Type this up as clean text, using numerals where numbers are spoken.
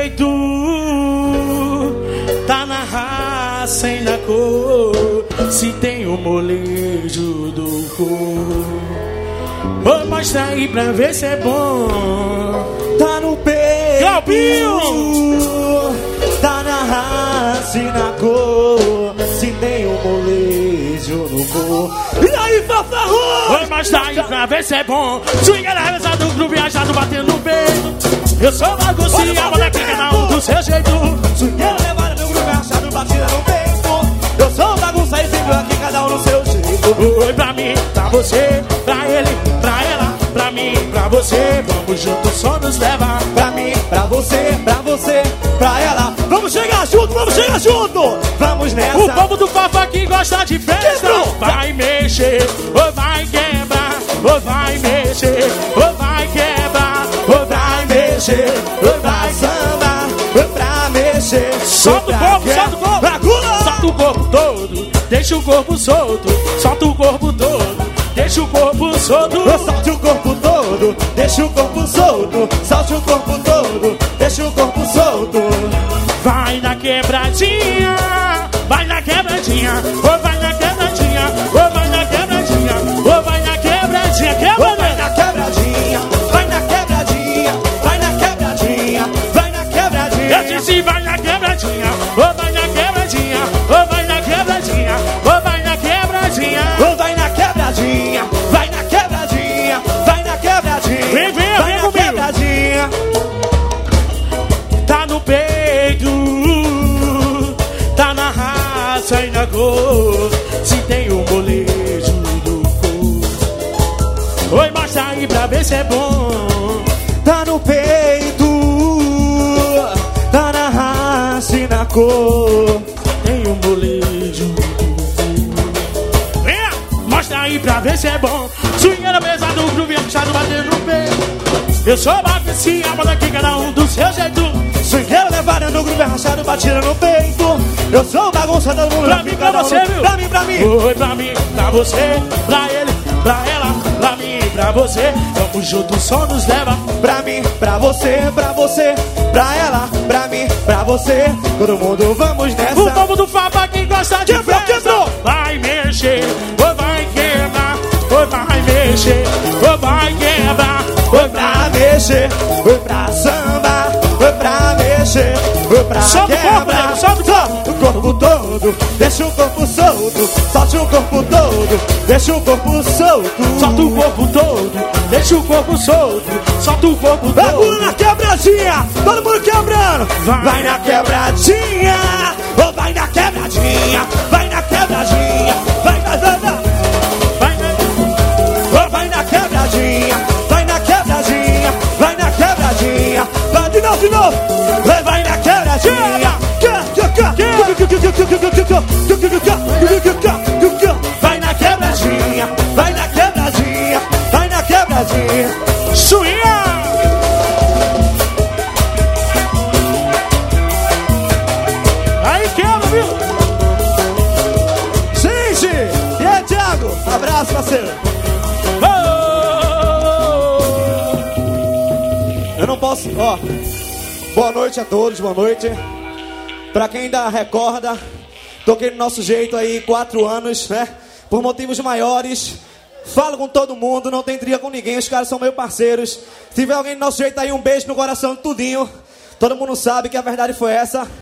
peito, tá na raça e na cor. Se tem o molejo do corpo, vou mostrar aí pra ver se é bom. Tá no peito, Claubinho, tá na raça e na cor. Se tem o molejo no corpo. E aí, Fafarrão? vou mostrar aí pra ver se é bom. Swingueira revezado, groove viajado, batendo no peito. Eu sou baguncinha, moleque, cada um do seu jeito. Swingueira levada no groove achado, batida no peito. Eu sou bagunça e fico aqui, cada um no seu jeito. Oi pra mim, pra você, pra ele, pra ela, pra mim, pra você. Vamos juntos, só nos leva. Pra mim, pra você, pra ela. Vamos chegar junto, vamos chegar junto. Vamos nessa. O povo do Fafá que gosta de festa. Vai mexer, ou vai quebrar, ou vai mexer, ou vai quebrar, ou vai mexer, Vai vai sambar, vai pra mexer. solta o corpo, solta o corpo. Agula! Solta o corpo todo, deixa o corpo solto. Solta o corpo todo, deixa o corpo solto. Solte o corpo todo, deixa o corpo solto. Solte o corpo todo, deixa o corpo solto. Vai na quebradinha, vai na quebradinha, ou vai na quebradinha, ou vai na quebradinha, ou vai na quebradinha, Vai na quebradinha, vai na quebradinha, vai na quebradinha, vai na quebradinha. Eu disse vai na quebradinha, ou vai na quebradinha, ou vai na quebradinha, ou vai na quebradinha. Vai na quebradinha, vai na quebradinha, vai na quebradinha. Vem, vem, vai vem na comigo. quebradinha. Tá no peito, tá na raça e na cor. Se tem o molejo do corpo, oi, mostra aí pra ver se é bom. Tá no peito, tá na raça e na cor. Tem o molejo do corpo. Venha, mostra aí pra ver se é bom. Swingueira pesado, groove puxado, batendo no peito. Eu sou baguncinha, manda aqui cada um do seu jeito. Swingueira levada no groove rachado, batida no peito. Eu sou bagunça, todo mundo Pra mim, pra você, viu? Pra mim, pra mim. Oi, pra mim, pra você, pra ele, pra ela, pra mim, pra você. Vamos juntos, só nos leva. Pra mim, pra você, pra ela, pra mim, pra você. Todo mundo vamos nessa. O povo do Fafá que gosta de Quebrou, festa. quebrou. Vai mexer, ou vai quebrar, ou vai mexer, ou vai quebrar, ou Pra mexer, foi pra samba, foi pra mexer, foi pra Sobe o corpo, quebrar. nego, sobe o corpo. O corpo todo, deixa o corpo solto. Solte o corpo todo, deixa o corpo solto. solta o corpo todo, deixa o corpo solto. Solta o corpo Bagulho todo. na quebradinha, todo mundo quebrando. Vai. Vai na quebradinha, oh, vai na quebradinha, vai na quebradinha, vai na Vai, vai. oh, vai na quebradinha, vai na quebradinha, vai na quebradinha. Vai de novo, de novo. Vai na quebradinha. Vai na quebradinha, vai na quebradinha, vai na quebradinha. Swinha! Aí quebra, viu? Gente, e aí, Thiago? Abraço, parceiro. Eu não posso, ó. Boa noite a todos, boa noite. Pra quem ainda recorda, toquei no nosso jeito aí 4 anos, né? Por motivos maiores. Falo com todo mundo, não tem tria com ninguém, os caras são meus parceiros. Se tiver alguém do nosso jeito aí, um beijo no coração, tudinho. Todo mundo sabe que a verdade foi essa.